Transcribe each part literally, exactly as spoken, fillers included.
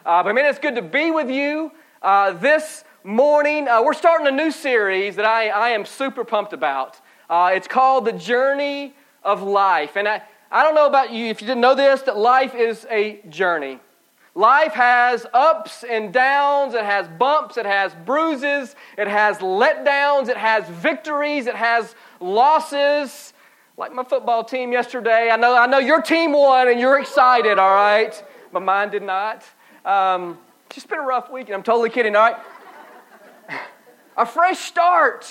Uh, but man, it's good to be with you uh, this morning. Uh, we're starting a new series that I, I am super pumped about. Uh, it's called The Journey of Life. And I, I don't know about you, if you didn't know this, that life is a journey. Life has ups and downs, it has bumps, it has bruises, it has letdowns, it has victories, it has losses. Like my football team yesterday, I know I know your team won and you're excited, all right? But mine did not. Um, it's just been a rough week, and I'm totally kidding, all right? A fresh start.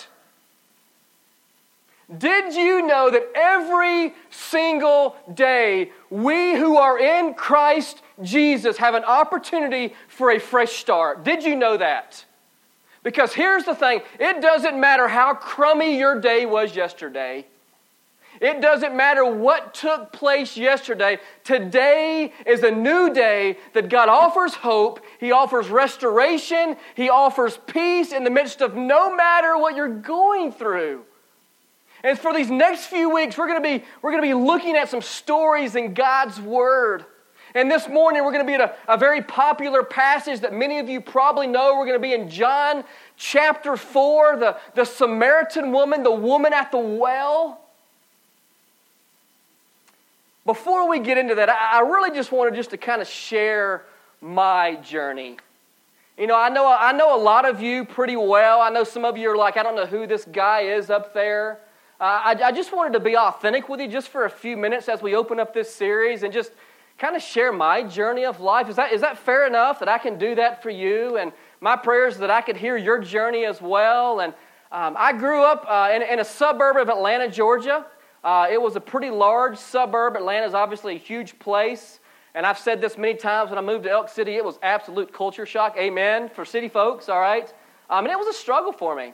Did you know that every single day we who are in Christ Jesus have an opportunity for a fresh start? Did you know that? Because here's the thing, it doesn't matter how crummy your day was yesterday. It doesn't matter what took place yesterday. Today is a new day that God offers hope. He offers restoration. He offers peace in the midst of no matter what you're going through. And for these next few weeks, we're going to be, we're going to be looking at some stories in God's Word. And this morning, we're going to be at a, a very popular passage that many of you probably know. We're going to be in John chapter four, the, the Samaritan woman, the woman at the well. Before we get into that, I really just wanted just to kind of share my journey. You know, I know I know a lot of you pretty well. I know some of you are like, I don't know who this guy is up there. Uh, I, I just wanted to be authentic with you just for a few minutes as we open up this series and just kind of share my journey of life. Is that is that fair enough that I can do that for you? And my prayer is that I could hear your journey as well. And um, I grew up uh, in, in a suburb of Atlanta, Georgia. Uh, it was a pretty large suburb. Atlanta is obviously a huge place. And I've said this many times when I moved to Elk City, it was absolute culture shock. Amen. For city folks, all right? Um, and it was a struggle for me.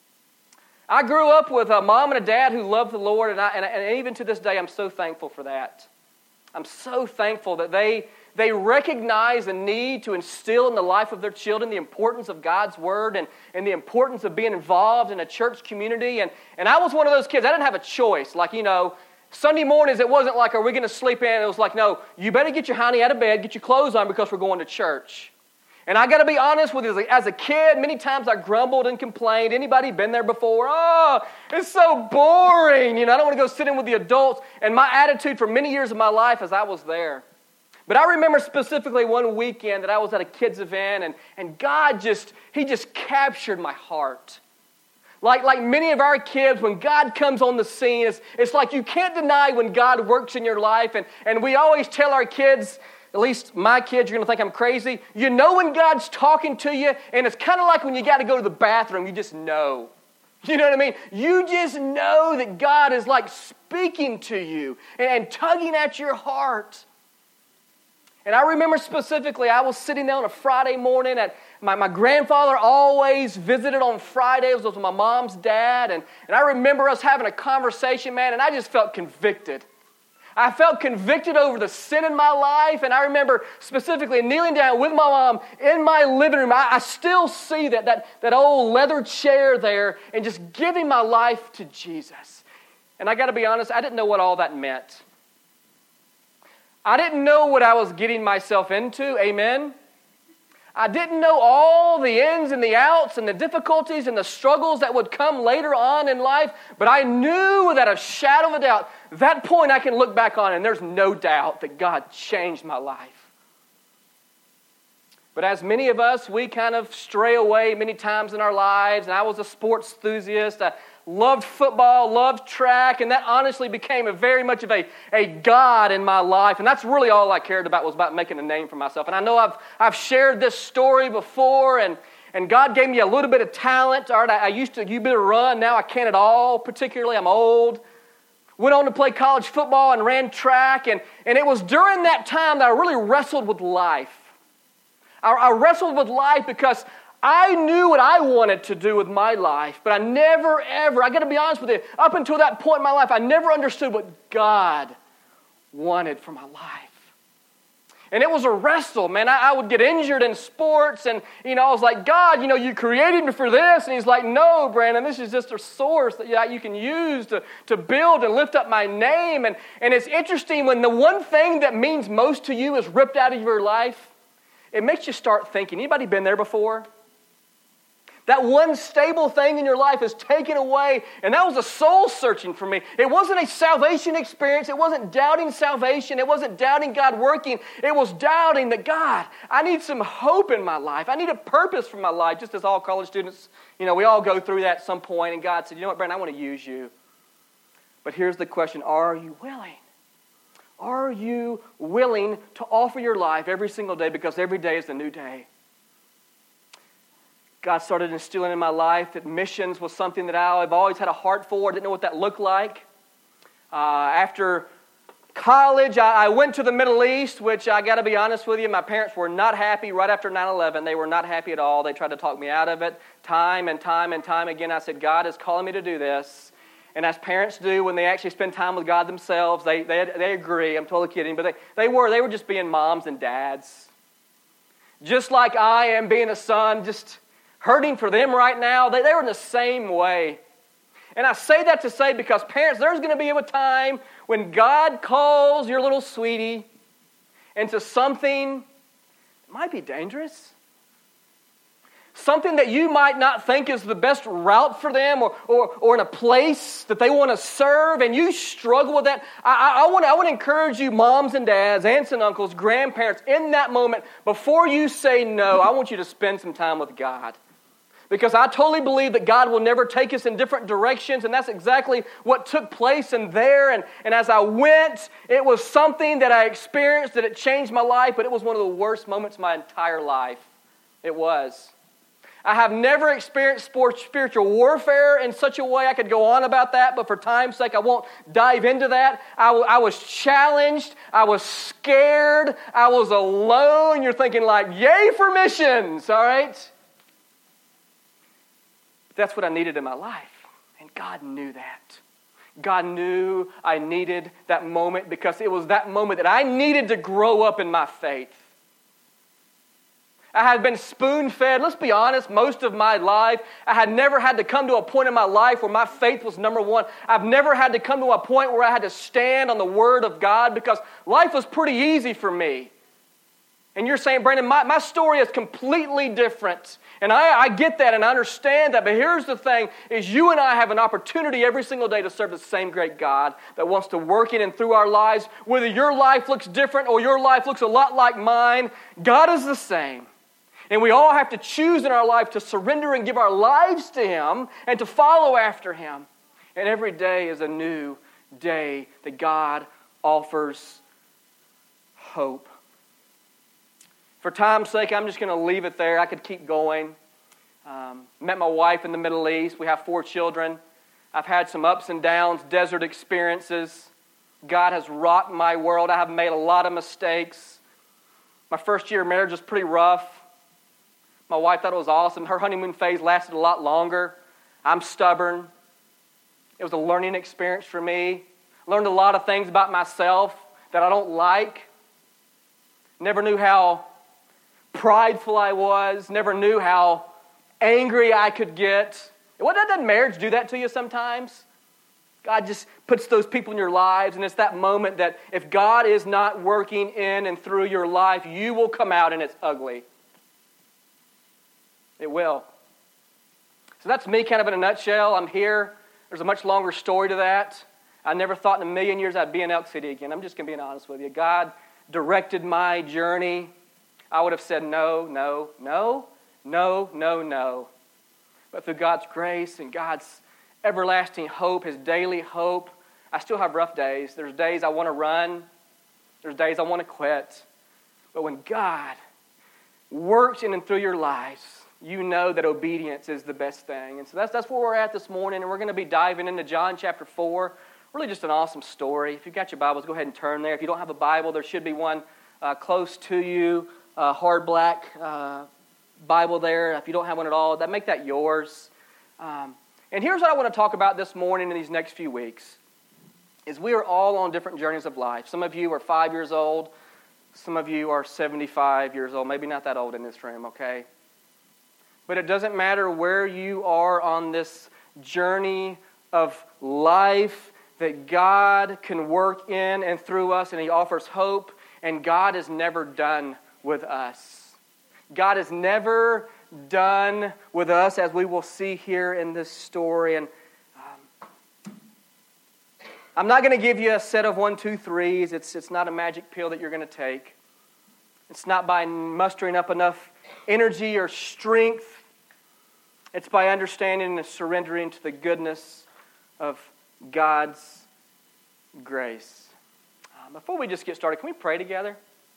I grew up with a mom and a dad who loved the Lord, and, I, and, and even to this day, I'm so thankful for that. I'm so thankful that they, they recognize the need to instill in the life of their children the importance of God's Word and, and the importance of being involved in a church community. And, and I was one of those kids. I didn't have a choice. Like, you know, Sunday mornings, it wasn't like, are we going to sleep in? It was like, no, you better get your honey out of bed, get your clothes on because we're going to church. And I got to be honest with you, as a kid, many times I grumbled and complained. Anybody been there before? Oh, it's so boring. You know, I don't want to go sit in with the adults. And my attitude for many years of my life is I was there. But I remember specifically one weekend that I was at a kids event, and, and God just, He just captured my heart. Like, like many of our kids, when God comes on the scene, it's, it's like you can't deny when God works in your life. And, and we always tell our kids, at least my kids, you're going to think I'm crazy. You know when God's talking to you, and it's kind of like when you got to go to the bathroom, you just know. You know what I mean? You just know that God is like speaking to you and, and tugging at your heart. And I remember specifically, I was sitting there on a Friday morning at my, my grandfather always visited on Fridays with my mom's dad. And, and I remember us having a conversation, man, and I just felt convicted. I felt convicted over the sin in my life, and I remember specifically kneeling down with my mom in my living room. I, I still see that, that, that old leather chair there and just giving my life to Jesus. And I got to be honest, I didn't know what all that meant. I didn't know what I was getting myself into, amen? I didn't know all the ins and the outs and the difficulties and the struggles that would come later on in life, but I knew without a shadow of a doubt, that point I can look back on and there's no doubt that God changed my life. But as many of us, we kind of stray away many times in our lives, and I was a sports enthusiast. I loved football, loved track, and that honestly became a very much of a, a God in my life. And that's really all I cared about, was about making a name for myself. And I know I've I've shared this story before, and, and God gave me a little bit of talent. All right, I, I used to do a bit of run. Now I can't at all, particularly. I'm old. Went on to play college football and ran track. And, and it was during that time that I really wrestled with life. I, I wrestled with life because I knew what I wanted to do with my life, but I never, ever, I got to be honest with you, up until that point in my life, I never understood what God wanted for my life. And it was a wrestle, man. I, I would get injured in sports, and, you know, I was like, God, you know, you created me for this. And He's like, no, Brandon, this is just a source that yeah, you can use to, to build and lift up my name. And, and it's interesting when the one thing that means most to you is ripped out of your life. it makes you start thinking. Anybody been there before? That one stable thing in your life is taken away, and that was a soul searching for me. It wasn't a salvation experience. It wasn't doubting salvation. It wasn't doubting God working. It was doubting that, God, I need some hope in my life. I need a purpose for my life, just as all college students, you know, we all go through that at some point, and God said, you know what, Brandon, I want to use you. But here's the question, are you willing? Are you willing to offer your life every single day, because every day is a new day? God started instilling in my life that missions was something that I've always had a heart for. I didn't know what that looked like. Uh, after college, I, I went to the Middle East, which I got to be honest with you, my parents were not happy right after nine eleven. They were not happy at all. They tried to talk me out of it time and time and time again. I said, God is calling me to do this. And as parents do when they actually spend time with God themselves, they they, they agree. I'm totally kidding, but they, they were. They were just being moms and dads. Just like I am being a son, just hurting for them right now. They, they were in the same way. And I say that to say, because parents, there's going to be a time when God calls your little sweetie into something that might be dangerous. Something that you might not think is the best route for them, or, or, or in a place that they want to serve, and you struggle with that. I, I, I, want, I want to encourage you, moms and dads, aunts and uncles, grandparents, in that moment, before you say no, I want you to spend some time with God. Because I totally believe that God will never take us in different directions, and that's exactly what took place in there. And, and as I went, it was something that I experienced, that it changed my life, but it was one of the worst moments of my entire life. It was. I have never experienced spiritual warfare in such a way. I could go on about that, but for time's sake, I won't dive into that. I, w- I was challenged. I was scared. I was alone. You're thinking like, yay for missions, all right? That's what I needed in my life. And God knew that. God knew I needed that moment, because it was that moment that I needed to grow up in my faith. I had been spoon-fed, let's be honest, most of my life. I had never had to come to a point in my life where my faith was number one. I've never had to come to a point where I had to stand on the Word of God, because life was pretty easy for me. And you're saying, Brandon, my, my story is completely different. And I, I get that and I understand that. But here's the thing, is you and I have an opportunity every single day to serve the same great God that wants to work in and through our lives. Whether your life looks different or your life looks a lot like mine, God is the same. And we all have to choose in our life to surrender and give our lives to Him and to follow after Him. And every day is a new day that God offers hope. For time's sake, I'm just going to leave it there. I could keep going. Um, met my wife in the Middle East. We have four children. I've had some ups and downs, desert experiences. God has rocked my world. I have made a lot of mistakes. My first year of marriage was pretty rough. My wife thought it was awesome. Her honeymoon phase lasted a lot longer. I'm stubborn. It was a learning experience for me. Learned a lot of things about myself that I don't like. Never knew how prideful I was. Never knew how angry I could get. What doesn't marriage do that to you sometimes? God just puts those people in your lives, and it's that moment that if God is not working in and through your life, you will come out and it's ugly. It will. So that's me kind of in a nutshell. I'm here. There's a much longer story to that. I never thought in a million years I'd be in Elk City again. I'm just going to be honest with you. God directed my journey. I would have said no, no, no, no, no, no. But through God's grace and God's everlasting hope, His daily hope, I still have rough days. There's days I want to run. There's days I want to quit. But when God works in and through your lives, you know that obedience is the best thing. And so that's, that's where we're at this morning, and we're going to be diving into John chapter four. Really just an awesome story. If you've got your Bibles, go ahead and turn there. If you don't have a Bible, there should be one uh, close to you, a hard black uh, Bible there. If you don't have one at all, that make that yours. Um, and here's what I want to talk about this morning in these next few weeks, is we are all on different journeys of life. Some of you are five years old. Some of you are seventy-five years old. Maybe not that old in this room, okay? But it doesn't matter where you are on this journey of life, that God can work in and through us, and He offers hope, and God is never done with us. God is never done with us, as we will see here in this story. And um, I'm not going to give you a set of one, two, threes. It's, it's not a magic pill that you're going to take. It's not by mustering up enough energy or strength. It's by understanding and surrendering to the goodness of God's grace. Uh, before we just get started, can we pray together?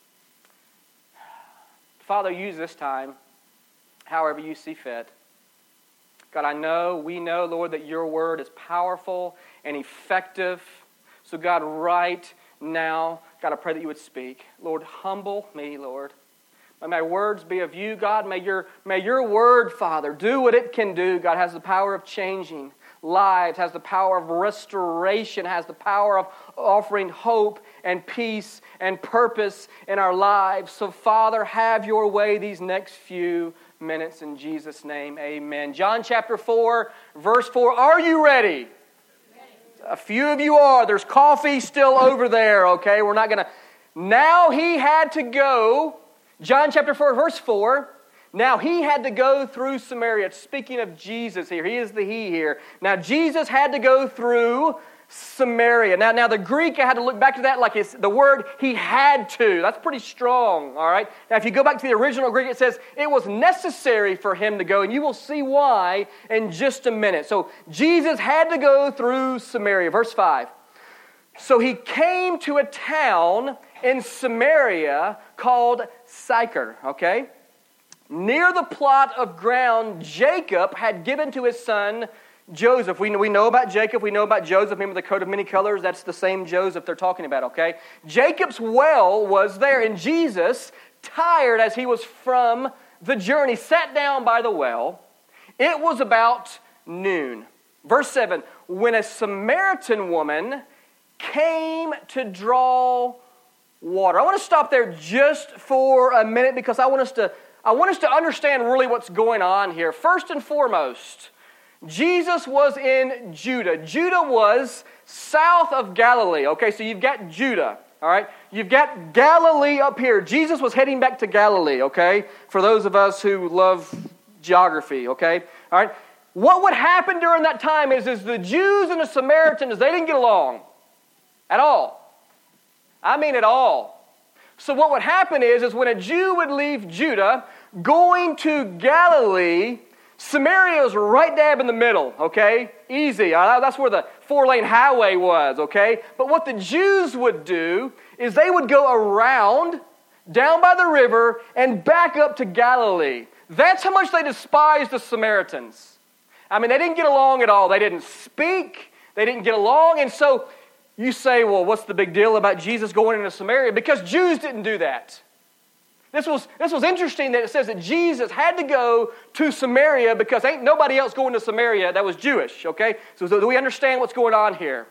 Father, use this time however you see fit. God, I know, we know, Lord, that your word is powerful and effective. So God, right now, God, I pray that you would speak. Lord, humble me, Lord. May my words be of you, God. May your, may your word, Father, do what it can do. God, has the power of changing lives, has the power of restoration, has the power of offering hope and peace and purpose in our lives. So, Father, have your way these next few minutes in Jesus' name. Amen. John chapter four, verse four. Are you ready? A few of you are. There's coffee still over there, okay? We're not going to... Now he had to go, John chapter four, verse four. Now he had to go through Samaria. It's speaking of Jesus here. He is the he here. Now Jesus had to go through Samaria. Now, now the Greek, I had to look back to that like it's the word he had to. That's pretty strong, all right? Now if you go back to the original Greek, it says it was necessary for him to go, and you will see why in just a minute. So Jesus had to go through Samaria. Verse five. So he came to a town in Samaria called Sychar, okay? Near the plot of ground Jacob had given to his son Joseph. We know, we know about Jacob. We know about Joseph. Remember the coat of many colors? That's the same Joseph they're talking about, okay? Jacob's well was there, and Jesus, tired as he was from the journey, sat down by the well. It was about noon. Verse seven, when a Samaritan woman came to draw water. I want to stop there just for a minute because I want us to I want us to understand really what's going on here. First and foremost, Jesus was in Judah. Judah was south of Galilee. Okay, so you've got Judah, all right? You've got Galilee up here. Jesus was heading back to Galilee, okay? For those of us who love geography, okay? All right? What would happen during that time is, is the Jews and the Samaritans, they didn't get along at all. I mean at all. So what would happen is, is when a Jew would leave Judah, going to Galilee, Samaria is right dab in the middle, okay? Easy. That's where the four-lane highway was, okay? But what the Jews would do is they would go around, down by the river, and back up to Galilee. That's how much they despised the Samaritans. I mean, they didn't get along at all. They didn't speak. They didn't get along. And so you say, well, what's the big deal about Jesus going into Samaria? Because Jews didn't do that. This was, this was interesting that it says that Jesus had to go to Samaria because ain't nobody else going to Samaria that was Jewish, okay? So, so do we understand what's going on here?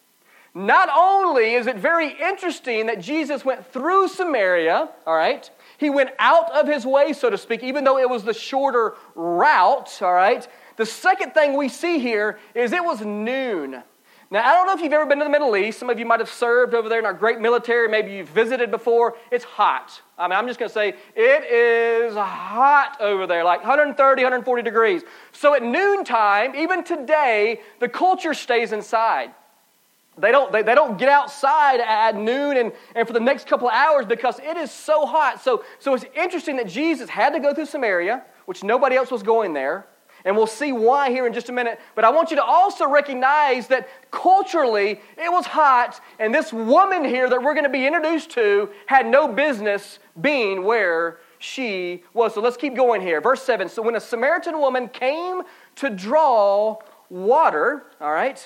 Not only is it very interesting that Jesus went through Samaria, all right? He went out of his way, so to speak, even though it was the shorter route, all right? The second thing we see here is it was noon. Now, I don't know if you've ever been to the Middle East. Some of you might have served over there in our great military. Maybe you've visited before. It's hot. I mean, I'm just going to say it is hot over there, like one thirty, one forty degrees. So at noontime, even today, the culture stays inside. They don't, they, they don't get outside at noon and, and for the next couple of hours because it is so hot. So, so it's interesting that Jesus had to go through Samaria, which nobody else was going there. And we'll see why here in just a minute. But I want you to also recognize that culturally it was hot, and this woman here that we're going to be introduced to had no business being where she was. So let's keep going here. Verse seven. So when a Samaritan woman came to draw water, all right,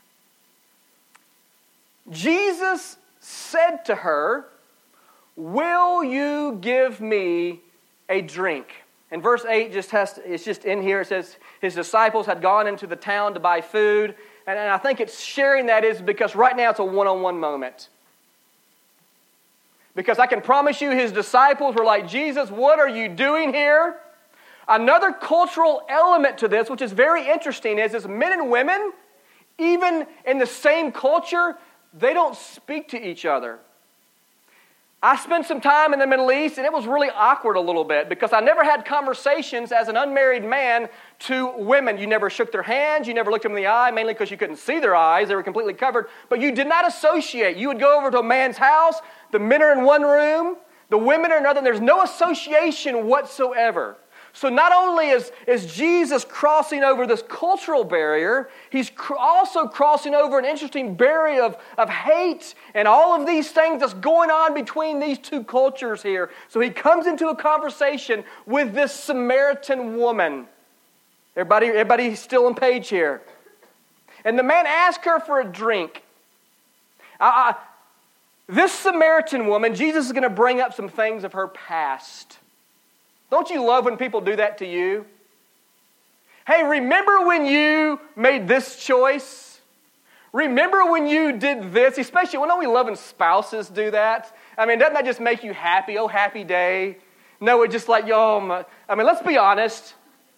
Jesus said to her, "Will you give me a drink?" And verse eight just has to, it's just in here. It says his disciples had gone into the town to buy food. And, and I think it's sharing that is because right now it's a one-on-one moment. Because I can promise you his disciples were like, Jesus, what are you doing here? Another cultural element to this, which is very interesting, is, is men and women, even in the same culture, they don't speak to each other. I spent some time in the Middle East, and it was really awkward a little bit because I never had conversations as an unmarried man to women. You never shook their hands. You never looked them in the eye, mainly because you couldn't see their eyes. They were completely covered. But you did not associate. You would go over to a man's house. The men are in one room. The women are in another. And there's no association whatsoever. So not only is, is Jesus crossing over this cultural barrier, he's cr- also crossing over an interesting barrier of, of hate and all of these things that's going on between these two cultures here. So he comes into a conversation with this Samaritan woman. Everybody, everybody still on page here. And the man asks her for a drink. I, I, this Samaritan woman, Jesus is going to bring up some things of her past. Don't you love when people do that to you? Hey, remember when you made this choice? Remember when you did this? Especially, when don't we love when spouses do that? I mean, doesn't that just make you happy? Oh, happy day. No, it's just like, yo, my, I mean, let's be honest.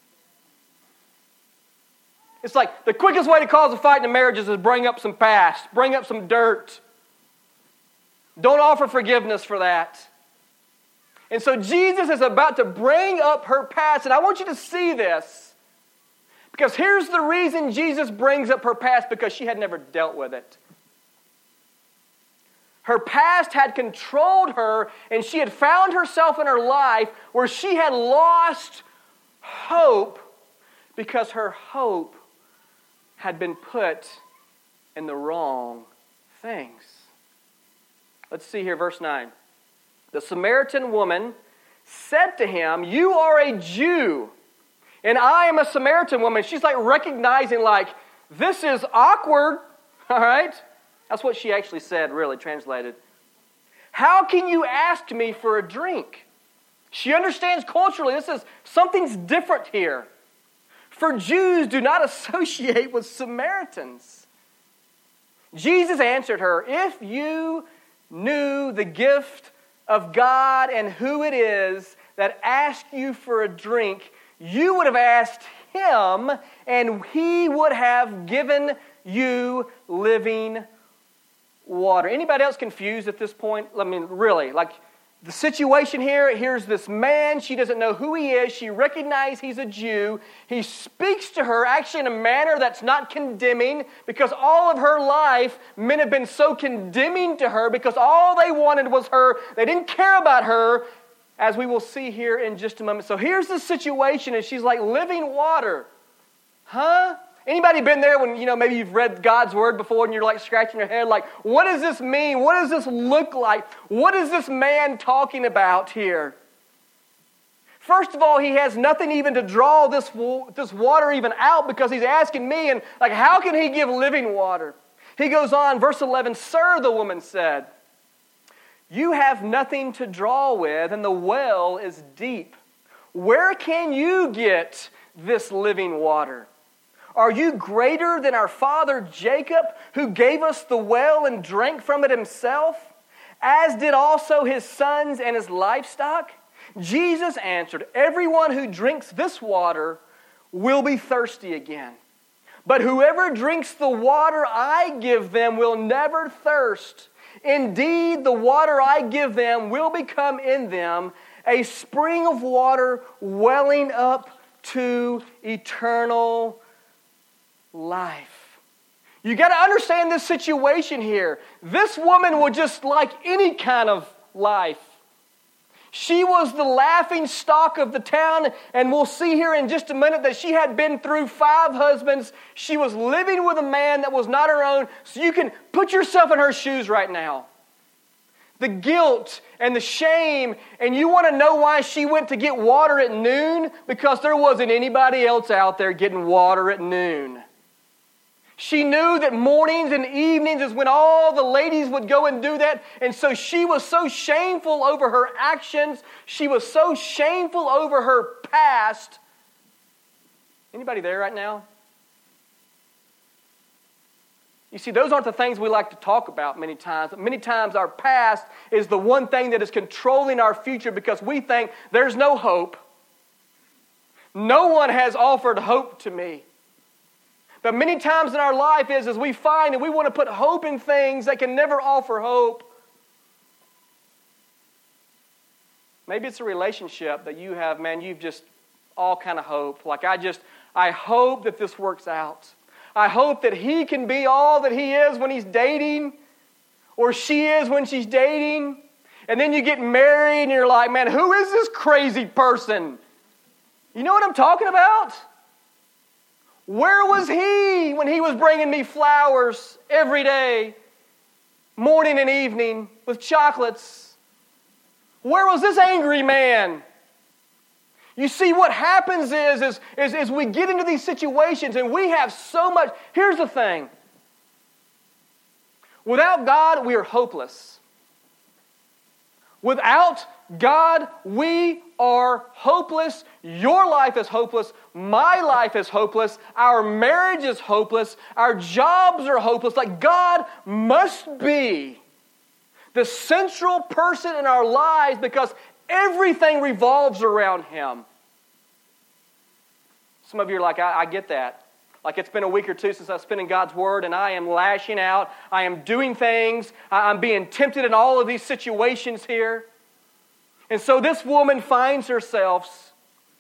It's like the quickest way to cause a fight in a marriage is to bring up some past, bring up some dirt. Don't offer forgiveness for that. And so Jesus is about to bring up her past, and I want you to see this. Because here's the reason Jesus brings up her past, because she had never dealt with it. Her past had controlled her, and she had found herself in her life where she had lost hope because her hope had been put in the wrong things. Let's see here, verse nine. The Samaritan woman said to him, "You are a Jew, and I am a Samaritan woman." She's like recognizing, like, this is awkward, all right? That's what she actually said, really, translated. "How can you ask me for a drink?" She understands culturally, this is, something's different here. For Jews do not associate with Samaritans. Jesus answered her, "If you knew the gift of God and who it is that asks you for a drink, you would have asked him, and he would have given you living water." Anybody else confused at this point? I mean, really, like the situation here, here's this man, she doesn't know who he is, she recognizes he's a Jew, he speaks to her actually in a manner that's not condemning, because all of her life, men have been so condemning to her because all they wanted was her, they didn't care about her, as we will see here in just a moment. So here's the situation, and she's like, living water. Huh? Anybody been there when, you know, maybe you've read God's Word before and you're like scratching your head like, what does this mean? What does this look like? What is this man talking about here? First of all, he has nothing even to draw this, this water even out, because he's asking me, and like, how can he give living water? He goes on, verse eleven, "Sir," the woman said, "you have nothing to draw with, and the well is deep. Where can you get this living water? Are you greater than our father Jacob, who gave us the well and drank from it himself, as did also his sons and his livestock?" Jesus answered, "Everyone who drinks this water will be thirsty again. But whoever drinks the water I give them will never thirst. Indeed, the water I give them will become in them a spring of water welling up to eternal life." You got to understand this situation here. This woman was just like any kind of life. She was the laughing stock of the town, and we'll see here in just a minute that she had been through five husbands. She was living with a man that was not her own. So you can put yourself in her shoes right now. The guilt and the shame, and you want to know why she went to get water at noon? Because there wasn't anybody else out there getting water at noon. She knew that mornings and evenings is when all the ladies would go and do that. And so she was so shameful over her actions. She was so shameful over her past. Anybody there right now? You see, those aren't the things we like to talk about many times. Many times our past is the one thing that is controlling our future, because we think there's no hope. No one has offered hope to me. But many times in our life is as we find that we want to put hope in things that can never offer hope. Maybe it's a relationship that you have, man, you've just all kind of hope. Like, I just, I hope that this works out. I hope that he can be all that he is when he's dating, or she is when she's dating. And then you get married and you're like, man, who is this crazy person? You know what I'm talking about? Where was he when he was bringing me flowers every day, morning and evening, with chocolates? Where was this angry man? You see, what happens is, is, is, is we get into these situations and we have so much. Here's the thing. Without God, we are hopeless. Without God, we are hopeless. Your life is hopeless. My life is hopeless. Our marriage is hopeless. Our jobs are hopeless. Like, God must be the central person in our lives because everything revolves around Him. Some of you are like, I, I get that. Like, it's been a week or two since I've spent in God's Word and I am lashing out. I am doing things. I, I'm being tempted in all of these situations here. And so this woman finds herself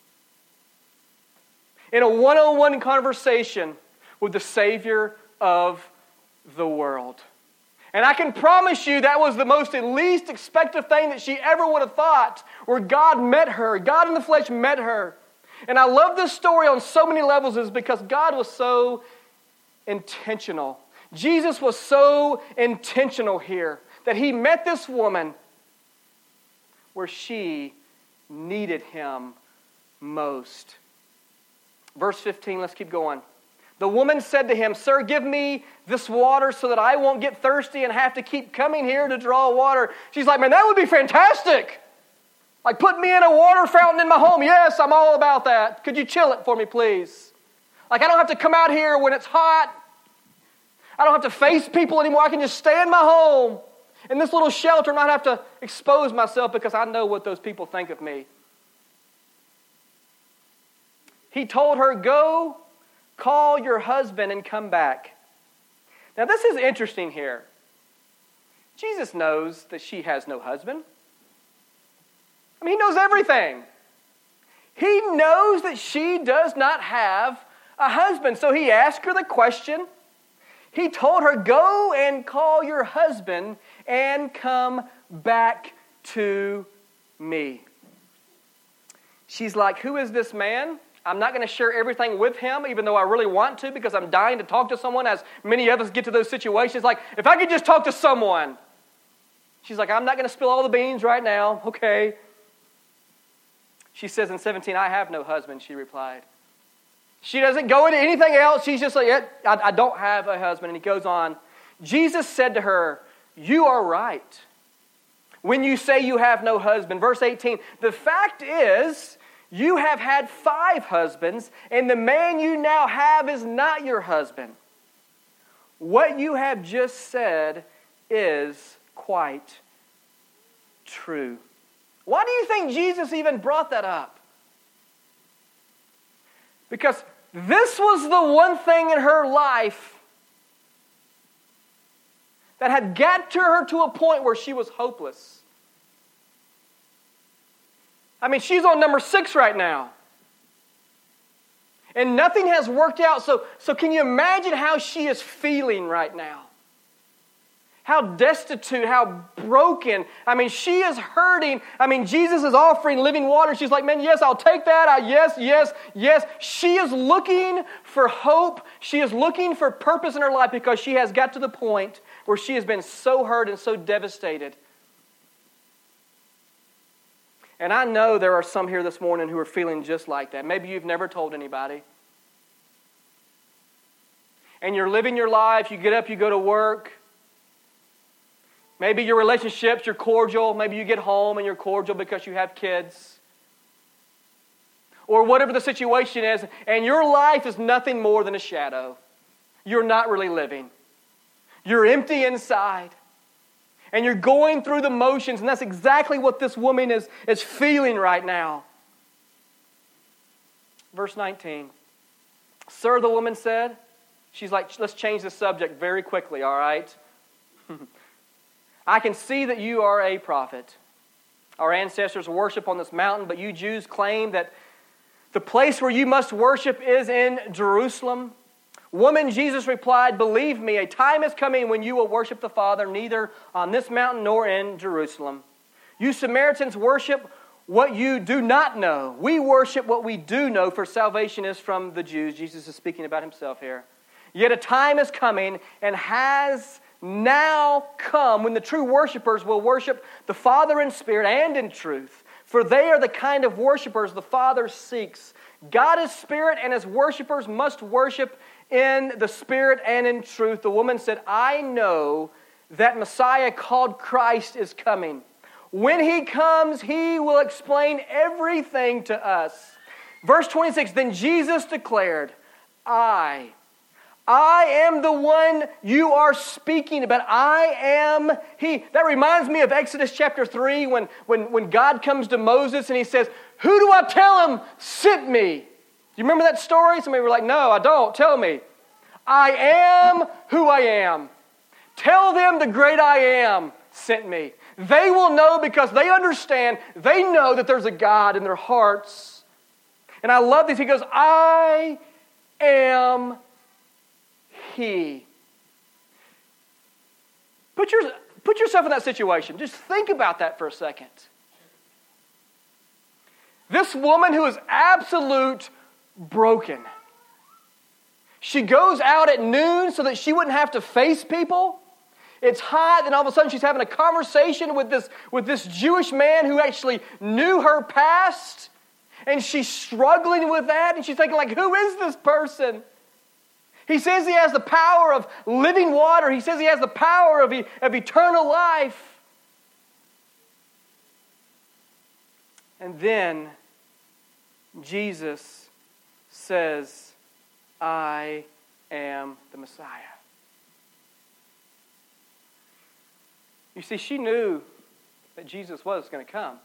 in a one-on-one conversation with the Savior of the world. And I can promise you that was the most least expected thing that she ever would have thought, where God met her. God in the flesh met her. And I love this story on so many levels is because God was so intentional. Jesus was so intentional here that He met this woman where she needed Him most. Verse fifteen, let's keep going. The woman said to Him, "Sir, give me this water so that I won't get thirsty and have to keep coming here to draw water." She's like, man, that would be fantastic. Like, put me in a water fountain in my home. Yes, I'm all about that. Could you chill it for me, please? Like, I don't have to come out here when it's hot. I don't have to face people anymore. I can just stay in my home in this little shelter and not have to expose myself because I know what those people think of me. He told her, "Go, call your husband and come back." Now, this is interesting here. Jesus knows that she has no husband. I mean, He knows everything. He knows that she does not have a husband. So He asked her the question. He told her, "Go and call your husband and come back to me." She's like, who is this man? I'm not going to share everything with him, even though I really want to, because I'm dying to talk to someone, as many of us get to those situations. Like, if I could just talk to someone. She's like, I'm not going to spill all the beans right now. Okay. She says in seventeen, "I have no husband," she replied. She doesn't go into anything else. She's just like, yeah, I, I don't have a husband. And He goes on. Jesus said to her, "You are right when you say you have no husband." Verse eighteen, "The fact is, you have had five husbands, and the man you now have is not your husband. What you have just said is quite true." Why do you think Jesus even brought that up? Because this was the one thing in her life that had gotten her to a point where she was hopeless. I mean, she's on number six right now. And nothing has worked out. So, so can you imagine how she is feeling right now? How destitute, how broken. I mean, she is hurting. I mean, Jesus is offering living water. She's like, man, yes, I'll take that. I, yes, yes, yes. She is looking for hope. She is looking for purpose in her life because she has got to the point where she has been so hurt and so devastated. And I know there are some here this morning who are feeling just like that. Maybe you've never told anybody. And you're living your life. You get up, you go to work. Maybe your relationships, you're cordial. Maybe you get home and you're cordial because you have kids. Or whatever the situation is. And your life is nothing more than a shadow. You're not really living. You're empty inside. And you're going through the motions. And that's exactly what this woman is, is feeling right now. Verse nineteen. "Sir," the woman said. She's like, let's change the subject very quickly, all right? "I can see that you are a prophet. Our ancestors worship on this mountain, but you Jews claim that the place where you must worship is in Jerusalem. Woman, Jesus replied, believe me, a time is coming when you will worship the Father neither on this mountain nor in Jerusalem. You Samaritans worship what you do not know. We worship what we do know, for salvation is from the Jews. Jesus is speaking about himself here. Yet a time is coming and has now come when the true worshipers will worship the Father in spirit and in truth, for they are the kind of worshipers the Father seeks. God is spirit, and his worshipers must worship in the spirit and in truth. The woman said, I know that Messiah called Christ is coming. When he comes, he will explain everything to us. Verse twenty-six, then Jesus declared, I I am the one you are speaking about. I am He. That reminds me of Exodus chapter three when, when, when God comes to Moses and he says, who do I tell him sent me? Do you remember that story? Somebody were like, no, I don't. Tell me. I am who I am. Tell them the great I am sent me. They will know because they understand. They know that there's a God in their hearts. And I love this. He goes, I am He. Put, your, put yourself in that situation. Just think about that for a second. This woman who is absolute broken. She goes out at noon so that she wouldn't have to face people. It's hot, and all of a sudden she's having a conversation with this, with this Jewish man who actually knew her past. And she's struggling with that, and she's thinking, like, who is this person? He says he has the power of living water. He says he has the power of, e- of eternal life. And then Jesus says, I am the Messiah. You see, she knew that Jesus was going to come.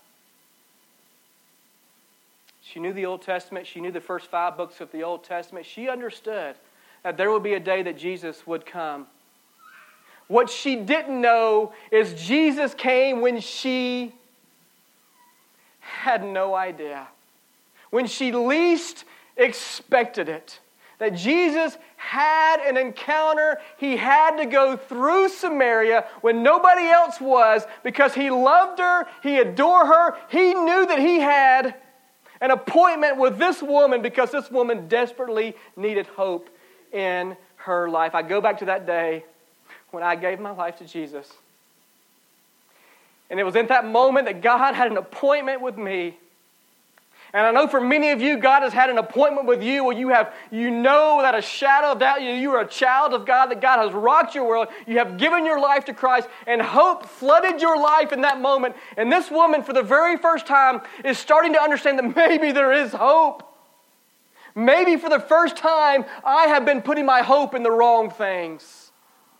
She knew the Old Testament. She knew the first five books of the Old Testament. She understood that there would be a day that Jesus would come. What she didn't know is Jesus came when she had no idea. When she least expected it. That Jesus had an encounter. He had to go through Samaria when nobody else was because he loved her, he adored her. He knew that he had an appointment with this woman because this woman desperately needed hope in her life. I go back to that day when I gave my life to Jesus. And it was in that moment that God had an appointment with me. And I know for many of you, God has had an appointment with you where you have, you know without a shadow of doubt, you, you are a child of God, that God has rocked your world. You have given your life to Christ, and hope flooded your life in that moment. And this woman, for the very first time, is starting to understand that maybe there is hope. Maybe for the first time, I have been putting my hope in the wrong things.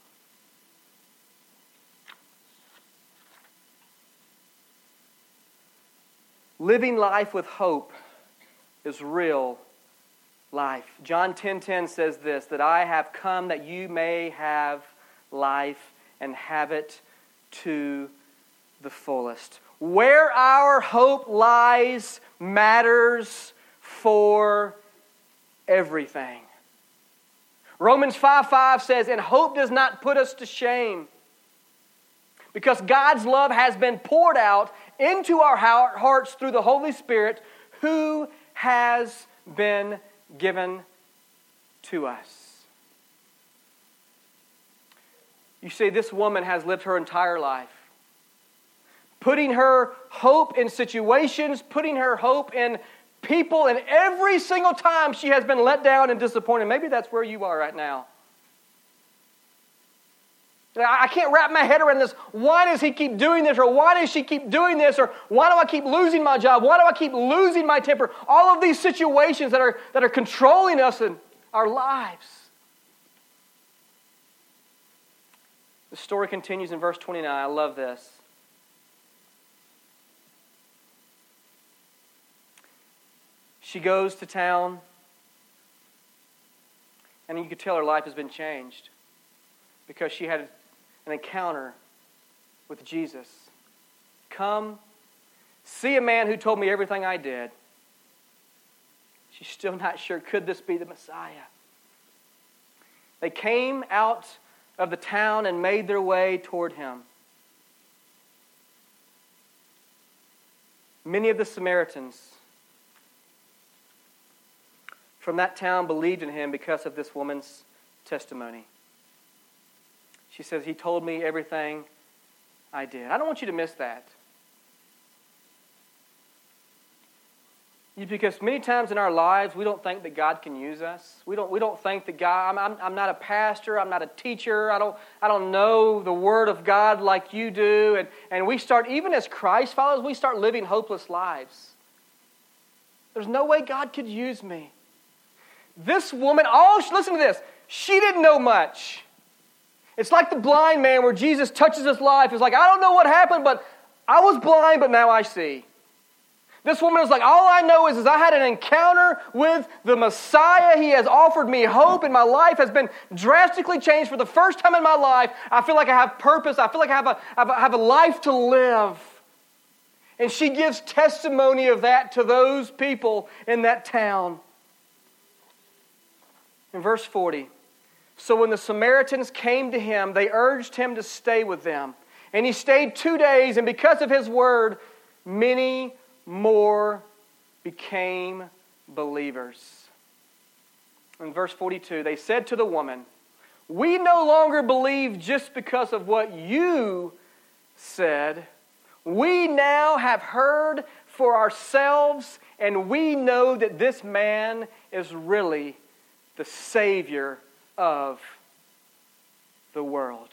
Living life with hope is real life. John ten ten says this, that I have come that you may have life and have it to the fullest. Where our hope lies matters for everything. Romans five five says, and hope does not put us to shame, because God's love has been poured out into our hearts through the Holy Spirit who has been given to us. You see, this woman has lived her entire life putting her hope in situations, putting her hope in people, and every single time she has been let down and disappointed. Maybe that's where you are right now. I can't wrap my head around this. Why does he keep doing this? Or why does she keep doing this? Or why do I keep losing my job? Why do I keep losing my temper? All of these situations that are, that are controlling us in our lives. The story continues in verse twenty-nine. I love this. She goes to town, and you could tell her life has been changed because she had an encounter with Jesus. Come see a man who told me everything I did. She's still not sure, could this be the Messiah? They came out of the town and made their way toward him. Many of the Samaritans from that town believed in him because of this woman's testimony. She says, he told me everything I did. I don't want you to miss that. Because many times in our lives, we don't think that God can use us. We don't, we don't think that God, I'm, I'm, I'm not a pastor, I'm not a teacher, I don't, I don't know the Word of God like you do. And, and we start, even as Christ followers, we start living hopeless lives. There's no way God could use me. This woman, oh, listen to this, she didn't know much. It's like the blind man where Jesus touches his life. It's like, I don't know what happened, but I was blind, but now I see. This woman is like, all I know is, is I had an encounter with the Messiah. He has offered me hope, and my life has been drastically changed for the first time in my life. I feel like I have purpose. I feel like I have a, I have a, I have a life to live. And she gives testimony of that to those people in that town. In verse forty, so when the Samaritans came to him, they urged him to stay with them. And he stayed two days, and because of his word, many more became believers. In verse forty-two, they said to the woman, we no longer believe just because of what you said. We now have heard for ourselves, and we know that this man is really the Savior of the world.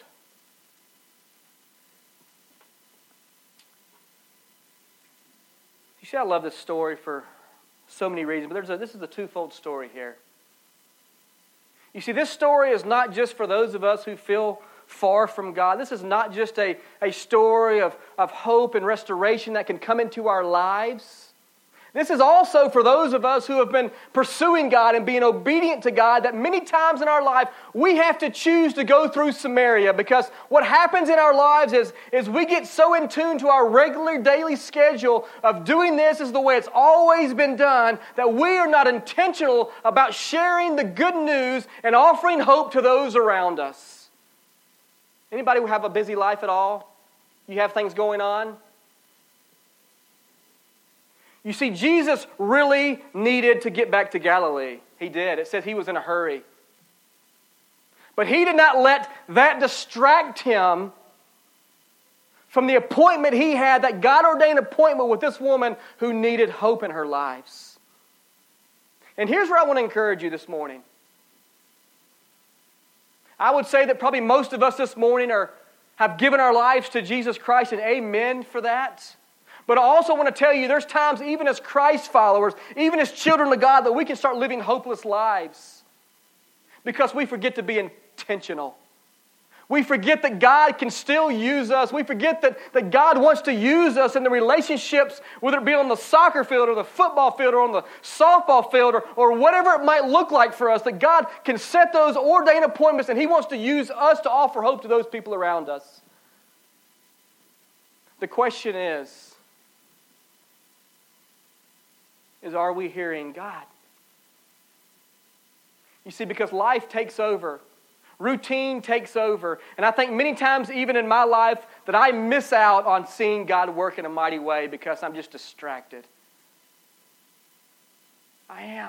You see, I love this story for so many reasons, but there's a, this is a twofold story here. You see, this story is not just for those of us who feel far from God. This is not just a, a story of, of hope and restoration that can come into our lives. This is also for those of us who have been pursuing God and being obedient to God, that many times in our life we have to choose to go through Samaria, because what happens in our lives is, is we get so in tune to our regular daily schedule of doing this is the way it's always been done, that we are not intentional about sharing the good news and offering hope to those around us. Anybody who have a busy life at all? You have things going on? You see, Jesus really needed to get back to Galilee. He did. It says he was in a hurry. But he did not let that distract him from the appointment he had, that God-ordained appointment with this woman who needed hope in her lives. And here's where I want to encourage you this morning. I would say that probably most of us this morning are have given our lives to Jesus Christ, and amen for that. But I also want to tell you, there's times even as Christ followers, even as children of God, that we can start living hopeless lives because we forget to be intentional. We forget that God can still use us. We forget that, that God wants to use us in the relationships, whether it be on the soccer field or the football field or on the softball field or, or whatever it might look like for us, that God can set those ordained appointments and He wants to use us to offer hope to those people around us. The question is, is are we hearing God? You see, because life takes over. Routine takes over. And I think many times, even in my life, that I miss out on seeing God work in a mighty way because I'm just distracted. I am.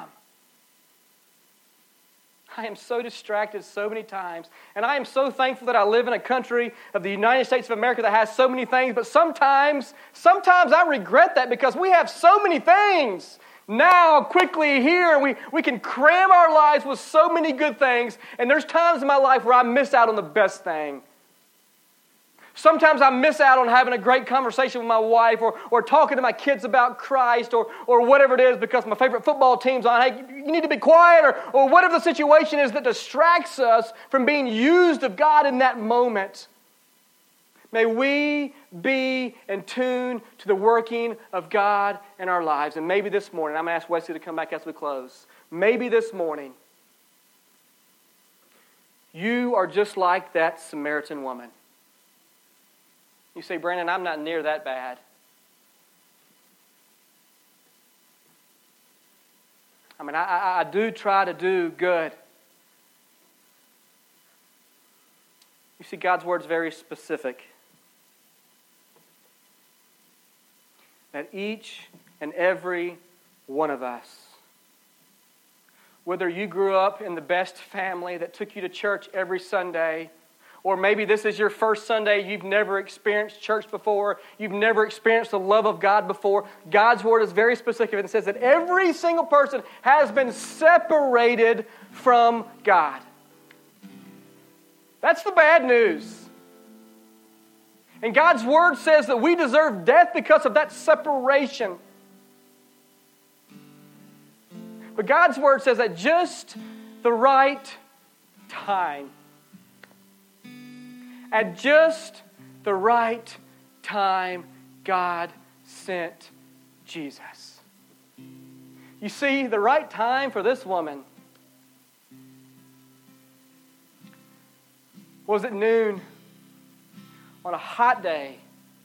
I am so distracted so many times. And I am so thankful that I live in a country of the United States of America that has so many things. But sometimes, sometimes I regret that because we have so many things now, quickly, here, and we, we can cram our lives with so many good things, and there's times in my life where I miss out on the best thing. Sometimes I miss out on having a great conversation with my wife, or, or talking to my kids about Christ, or, or whatever it is because my favorite football team's on. Hey, you need to be quiet, or, or whatever the situation is that distracts us from being used of God in that moment. May we be in tune to the working of God in our lives. And maybe this morning, I'm going to ask Wesley to come back as we close. Maybe this morning, you are just like that Samaritan woman. You say, Brandon, I'm not near that bad. I mean, I, I, I do try to do good. You see, God's Word is very specific. That each and every one of us, whether you grew up in the best family that took you to church every Sunday, or maybe this is your first Sunday, you've never experienced church before, you've never experienced the love of God before, God's Word is very specific and says that every single person has been separated from God. That's the bad news. And God's Word says that we deserve death because of that separation. But God's Word says at just the right time, at just the right time, God sent Jesus. You see, the right time for this woman was at noon on a hot day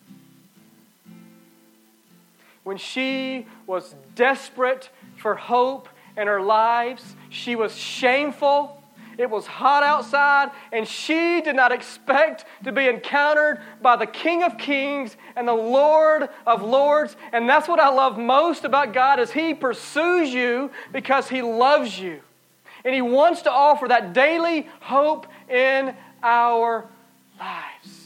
when she was desperate for hope in her lives. She was shameful. It was hot outside, and she did not expect to be encountered by the King of Kings and the Lord of Lords. And that's what I love most about God, is He pursues you because He loves you. And He wants to offer that daily hope in our lives.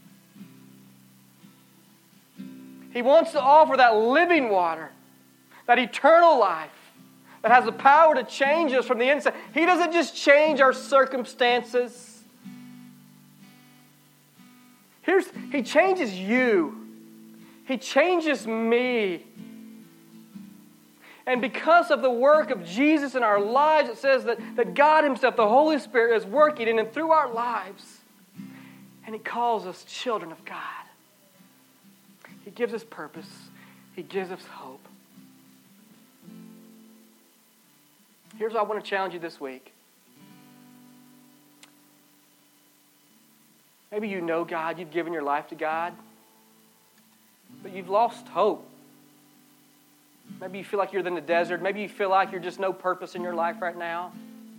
He wants to offer that living water, that eternal life, that has the power to change us from the inside. He doesn't just change our circumstances. Here's, He changes you. He changes me. And because of the work of Jesus in our lives, it says that, that God Himself, the Holy Spirit, is working in and through our lives. And He calls us children of God. He gives us purpose. He gives us hope. Here's what I want to challenge you this week. Maybe you know God, you've given your life to God, but you've lost hope. Maybe you feel like you're in the desert. Maybe you feel like you're just no purpose in your life right now.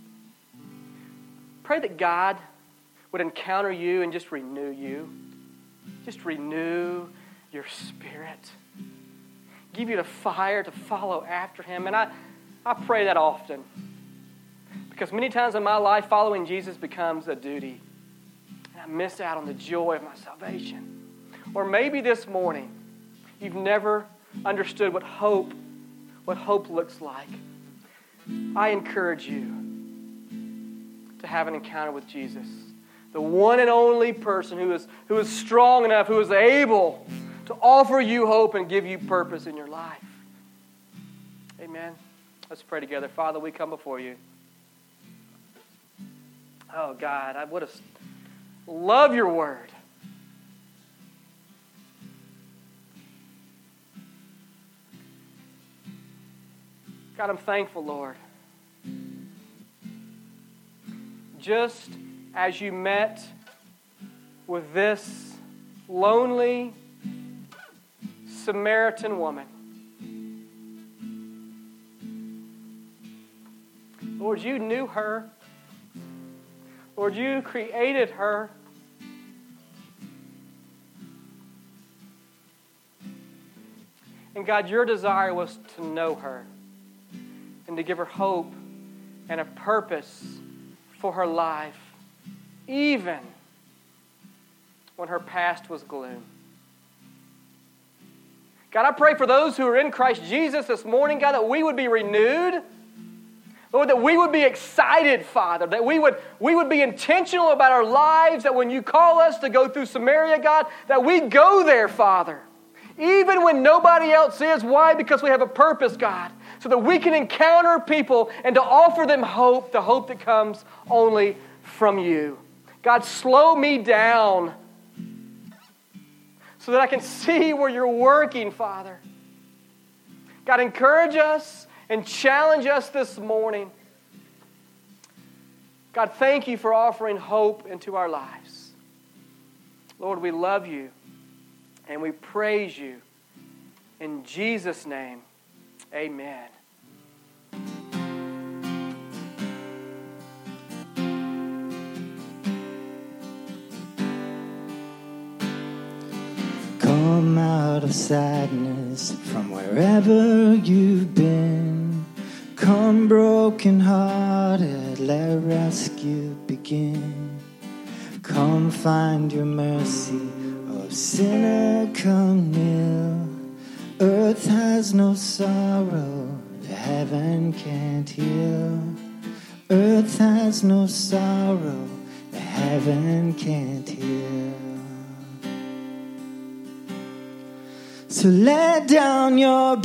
Pray that God would encounter you and just renew you. Just renew your spirit. Give you the fire to follow after Him. And I, I pray that often. Because many times in my life, following Jesus becomes a duty. And I miss out on the joy of my salvation. Or maybe this morning, you've never understood what hope, what hope looks like. I encourage you to have an encounter with Jesus. The one and only person who is, who is strong enough, who is able to offer you hope and give you purpose in your life. Amen. Let's pray together. Father, we come before you. Oh, God, I would have loved your word. God, I'm thankful, Lord. Just as you met with this lonely Samaritan woman, Lord, you knew her. Lord, you created her. And God, your desire was to know her and to give her hope and a purpose for her life, even when her past was gloom. God, I pray for those who are in Christ Jesus this morning, God, that we would be renewed. Lord, that we would be excited, Father, that we would, we would be intentional about our lives, that when you call us to go through Samaria, God, that we go there, Father, even when nobody else is. Why? Because we have a purpose, God, so that we can encounter people and to offer them hope, the hope that comes only from you. God, slow me down so that I can see where you're working, Father. God, encourage us and challenge us this morning. God, thank you for offering hope into our lives. Lord, we love you and we praise you. In Jesus' name, amen. come out of sadness from wherever you've been. Come broken hearted, let rescue begin. Come find your mercy, oh sinner, come kneel. Earth has no sorrow, heaven can't heal. Earth has no sorrow, heaven can't heal. So lay down your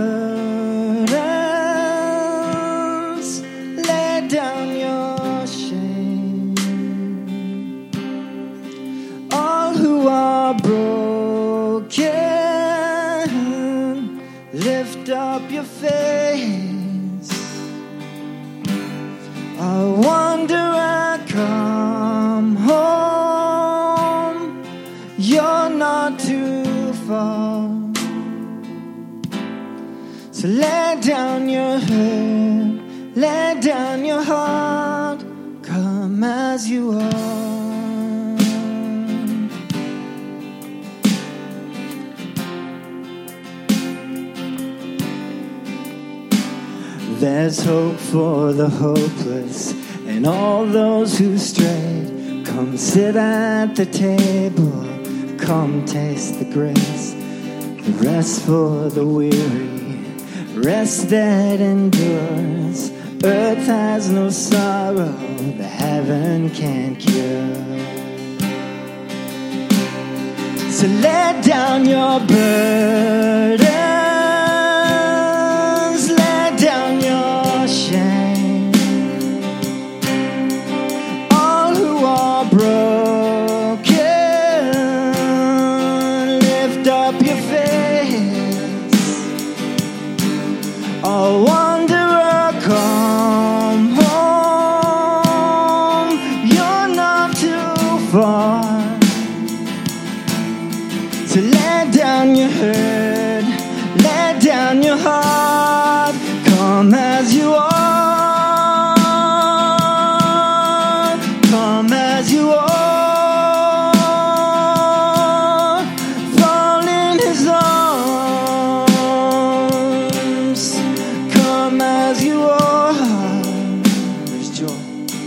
burdens, lay down your shame. All who are broken, lift up your face. A wanderer, come home. You're not too far. So lay down your head, lay down your heart. Come as you are. There's hope for the hopeless and all those who strayed. Come sit at the table, come taste the grace. The rest for the weary, rest that endures. Earth has no sorrow, the heaven can't cure. So lay down your burdens, lay down your shame. All who are broken, lift up your face. A wanderer, come home. You're not too far. So lay down your head, lay down your heart. Come as you are, come as you are. Fall in his arms, come as you are. There's joy,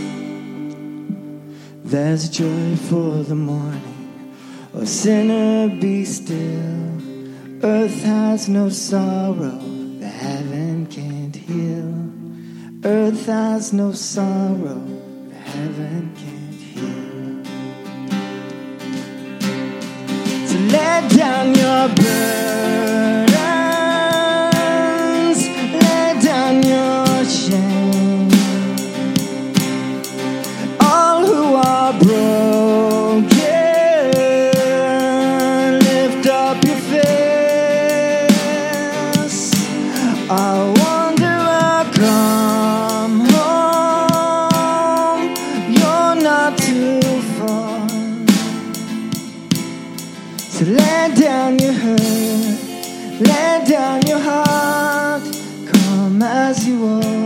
there's joy for the morning. Oh sinner, be still. Earth has no sorrow, the heaven can't heal. Earth has no sorrow, the heaven can't heal. So lay down your burdens, lay down your shame. All who are broken, I wanderer, come home. You're not too far. So lay down your head, lay down your heart. Come as you are.